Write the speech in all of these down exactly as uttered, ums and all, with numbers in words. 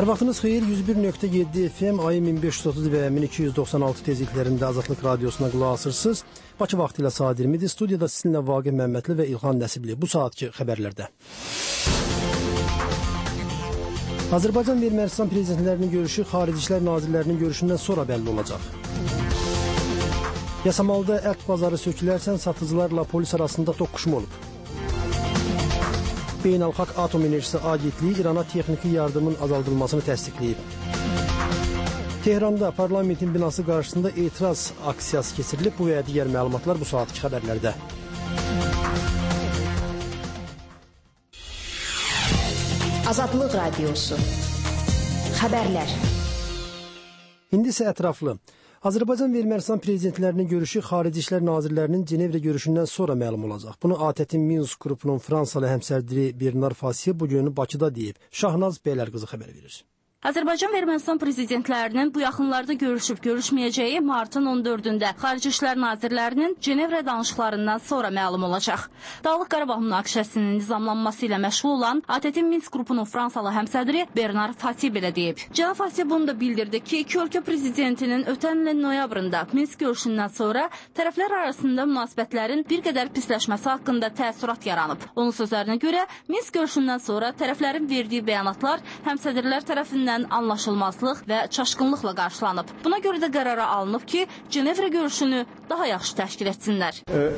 Hər vaxtınız xeyir, yüz bir nöqtə yeddi F M, ayı min beş yüz otuz və min iki yüz doxsan altı tezliklərində Azadlıq Radiosuna qulaq asırsınız. Bakı vaxtı ilə saat iyirmidir. Studiyada sizinlə Vaqif Məmmədli və İlhan Nəsibli. Bu saatki xəbərlərdə. Azərbaycan və Ermənistan prezidentlərinin görüşü Xarici İşlər Nazirlərinin görüşündən sonra bəlli olacaq. Yasamalda ət bazarı sökülərsən satıcılarla polis arasında toqquşma olub. Beynəlxalq Atom Enerjisi Agentliyi İrana texniki yardımın azaldılmasını təsdiqləyib. Tehranda parlamentin binası qarşısında etiraz aksiyası keçirilib. Bu və digər məlumatlar bu saatki xəbərlərdə. Azadlıq Radiosu Xəbərlər. İndi isə ətraflı. Azərbaycan və Ermənistan prezidentlərinin görüşü Xarici İşlər Nazirlərinin Cenevrə görüşündən sonra məlum olacaq. Bunu A T T-in Minsk qrupunun Fransalı həmsədri Bernard Fasiye bu günü Bakıda deyib. Şahnaz Beylərqızı xəbər verir. Azərbaycan və Ermənistan prezidentlərinin bu yaxınlarda görüşüb-görüşməyəcəyi martın on dördündə Xarici İşlər Nazirlərinin Cenevrə danışıqlarından sonra məlum olacaq. Dağlıq Qarabağ münaqişəsinin nizamlanması ilə məşğul olan A T T Minsk qrupunun Fransalı həmsədri Bernard Fasiye belə deyib. Cənab Fasiye bunu da bildirdi ki, iki ölkə prezidentinin ötən ilin noyabrında Minsk görüşündən sonra tərəflər arasında münasibətlərin bir qədər pisləşməsi haqqında təəssürat yaranıb. Onun sözlərinə görə Minsk görüşündən sonra tərəflərin verdiyi bəyanatlar həmsədrlər tərəfindən anlaşılmazlıq və çaşqınlıqla qarşılanıb. Buna görə də qərara alınıb ki, Cenevrə görüşünü daha yaxşı təşkil etsinlər.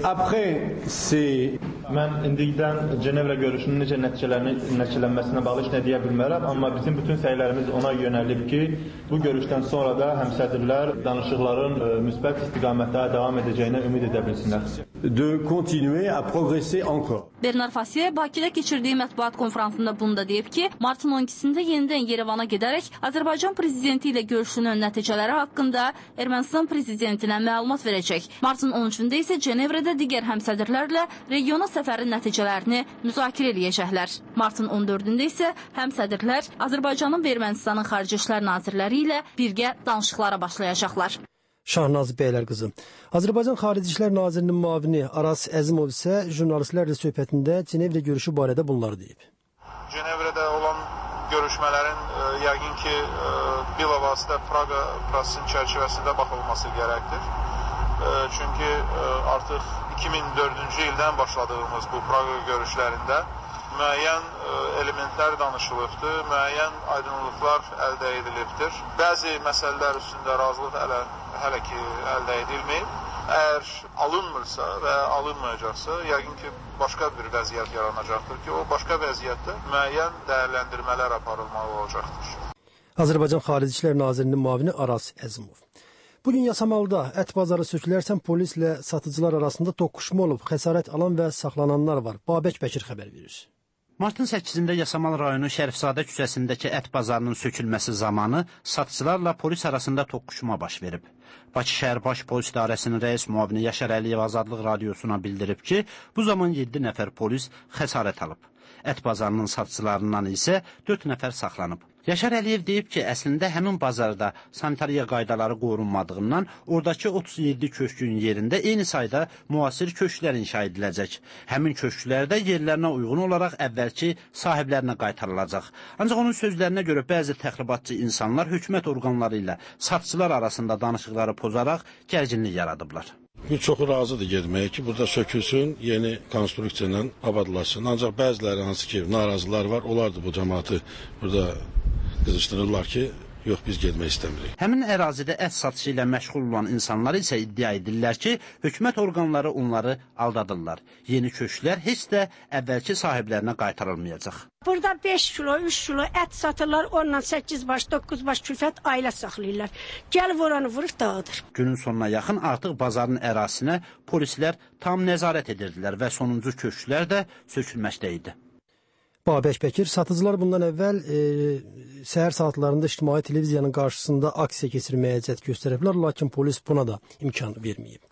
Mən indidən Cenevrə görüşünün necə nəticələnməsinə bağlı heç nə deyə bilmərəm, amma bizim bütün səylərimiz ona yönəlib ki, bu görüşdən sonra da həmsədrlər danışıqların müsbət istiqamətdə davam edəcəyinə ümid edə bilsinlər. De continuer à progresser encore. Bernard Fasiye Bakıda keçirdiyi mətbuat konfransında bunu da deyib ki, martın on ikisində yenidən Yerevana gedərək Azərbaycan prezidenti ilə görüşünün nəticələri haqqında Ermənistan prezidentinə məlumat verəcək. Martın on üçündə isə Cenevrədə digər həmsədrlərlə regiona səfərin nəticələrini müzakirə edəcəklər. Martın on dördündə isə həmsədrlər Azərbaycanın və Ermənistanın Xarici İşlər Nazirləri ilə birgə danışıqlara başlayacaqlar. Şahnaz Beylərqızı. Azərbaycan Xarici İşlər Nazirinin müavini Aras Əzimov isə jurnalistlərlə söhbətində Cenevrə görüşü barədə bunları deyib. Cenevrədə olan görüşmələrin e, yəqin ki, e, bilavasitə Praqa prosesinin çərçivəsində baxılması gərəkdir. E, çünki e, artıq iki min dördüncü ildən başladığımız bu Praqa görüşlərində müəyyən e, elementlər danışılıbdır, müəyyən aydınlıqlar əldə edilibdir. Bəzi məsələlər üstündə razılıq hələ, hələ ki əldə edilməyib. Əgər alınmırsa və alınmayacaqsa, yəqin ki, başqa bir vəziyyət yaranacaqdır ki, o başqa vəziyyətdə müəyyən dəyərləndirmələr aparılmalı olacaqdır. Azərbaycan Xarici İşlər Nazirinin müavini Aras Əzimov. Bugün Yasamalda ət bazarı sökülərsən polislə satıcılar arasında toqquşma olub, xəsarət alan və saxlananlar var. Babək Bəkir xəbər verir. Martın səkkizində Yasamal rayonu Şərifzadə küçəsindəki ət bazarının sökülməsi zamanı satıcılarla polis arasında toqquşma baş verib. Bakı şəhər baş polis idarəsinin rəis müavini Yaşar Əliyev Azadlıq Radiosuna bildirib ki, bu zaman yeddi nəfər polis xəsarət alıb. Ət bazarının satıcılarından isə dörd nəfər saxlanıb. Yaşar Əliyev deyib ki, əslində həmin bazarda sanitariya qaydaları qorunmadığından oradakı otuz yeddi köşkün yerində eyni sayda müasir köşklər inşa ediləcək. Həmin köşklər də yerlərinə uyğun olaraq əvvəlki sahiblərinə qaytarılacaq. Ancaq onun sözlərinə görə bəzi təxribatçı insanlar hökumət orqanları ilə satıcılar arasında danışıqları pozaraq gərginlik yaradıblar. Bir çoxu razıdır getməyə ki, burada sökülsün, yeni konstruksiya ilə abadlaşsın. Ancaq bəziləri hansı ki, narazılar var, onlar da bu cəmaatı burada qızışdırırlar ki, yox, biz getmək istəmirik. Həmin ərazidə ət satışı ilə məşğul olan insanlar isə iddia edirlər ki, hökumət orqanları onları aldadırlar. Yeni köşklər heç də əvvəlki sahiblərinə qaytarılmayacaq. Burada beş kilo, üç kilo ət satırlar, onunla səkkiz baş, doqquz baş külfət ailə saxlayırlar. Gəlib oranı vurub dağıdır. Günün sonuna yaxın artıq bazarın ərazisinə polislər tam nəzarət edirdilər və sonuncu köşklər də sökülməkdə idi. Babək Bəkir, satıcılar bundan əvvəl e, səhər saatlarında ictimai televiziyanın qarşısında aksiya keçirməyə cəhd göstəriblər, lakin polis buna da imkan verməyib.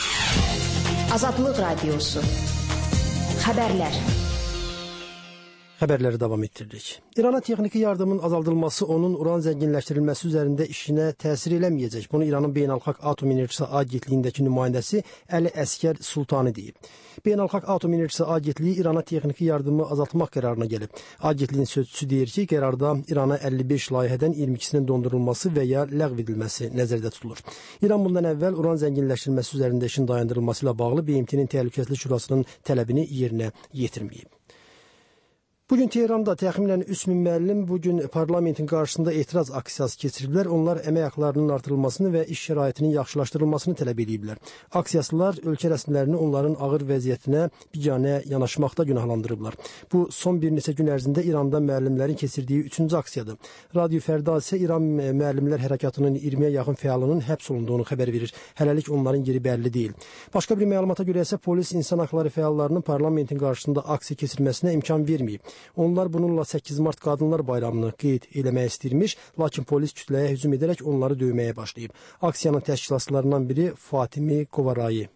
Azadlıq Radiosu Xəbərlər. Xəbərləri davam etdiririk. İrana texniki yardımın azaldılması onun uran zənginləşdirilməsi üzərində işinə təsir eləməyəcək. Bunu İranın Beynəlxalq Atom Enerjisi Agentliyindəki nümayəndəsi Əli Əskər Sultani deyib. Beynəlxalq Atom Enerjisi Agentliyi İrana texniki yardımı azaltmaq qərarına gəlib. Agentliyin sözçüsü deyir ki, qərarda İrana əlli beş layihədən iyirmi ikisinin dondurulması və ya ləğv edilməsi nəzərdə tutulur. İran bundan əvvəl uran zənginləşdirilməsi üzərində işin dayandırılması ilə bağlı B M T-nin Təhlükəsizlik Şurasının tələbini yerinə yetirməyib. Bugün Tehranda təxminən üç min müəllim bugün parlamentin qarşısında etiraz aksiyası keçiriblər. Onlar əmək haqlarının artırılmasını və iş şəraitinin yaxşılaşdırılmasını tələb ediblər. Aksiyasçılar ölkə rəsmilərini onların ağır vəziyyətinə biganə yanaşmaqda günahlandırıblar. Bu son bir neçə gün ərzində İranda müəllimlərin keçirdiyi üçüncü aksiyadır. Radio Fərda isə İran müəllimlər hərəkatının iyirmiyə yaxın fəalının həbs olunduğunu xəbər verir. Hələlik onların yeri bəlli deyil. Başqa bir məlumata görə isə polis insan haqları fəallarının parlamentin qarşısında aksiya keçirməsinə imkan verməyib. Onlar bununla səkkiz mart Qadınlar Bayramını qeyd eləmək istəyirmiş, lakin polis kütləyə hücum edərək onları döyməyə başlayıb. Aksiyanın təşkilatçılarından biri Fatimi Qovarayı.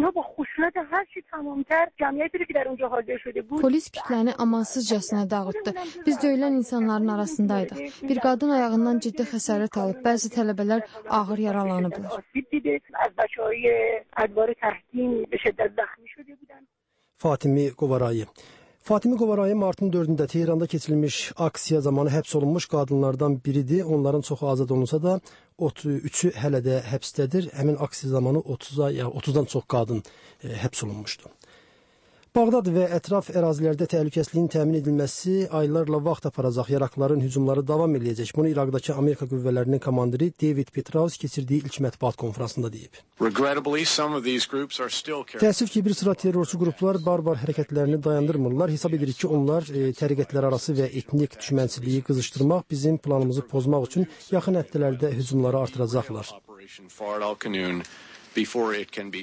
Polis kütləni amansızcasına dağıtdı. Biz döyülən insanların arasındaydıq. Bir qadın ayağından ciddi xəsarət alıb, bəzi tələbələr ağır yaralanıblar. Fatimi Qovarayı. Fatimi Qovarayı martın dördündə Tehranda keçirilmiş aksiya zamanı həbs olunmuş qadınlardan biridir. Onların çoxu azad olunsa da üçü hələ də həbsdədir. Həmin aksiya zamanı otuza, ya otuzdan çox qadın e, həbs olunmuşdu. Bağdad və ətraf ərazilərdə təhlükəsizliyin təmin edilməsi aylarla vaxt aparacaq. Yaraqların hücumları davam edəcək. Bunu İraqdakı Amerika qüvvələrinin komandiri David Petraeus keçirdiyi ilk mətbuat konfransında deyib. Təəssüf ki, bir sıra terrorçu qruplar barbar hərəkətlərini dayandırmırlar. Hesab edirik ki, onlar e, təriqətlər arası və etnik düşmənçiliyi qızışdırmaq, bizim planımızı pozmaq üçün yaxın həftələrdə hücumları artıracaqlar.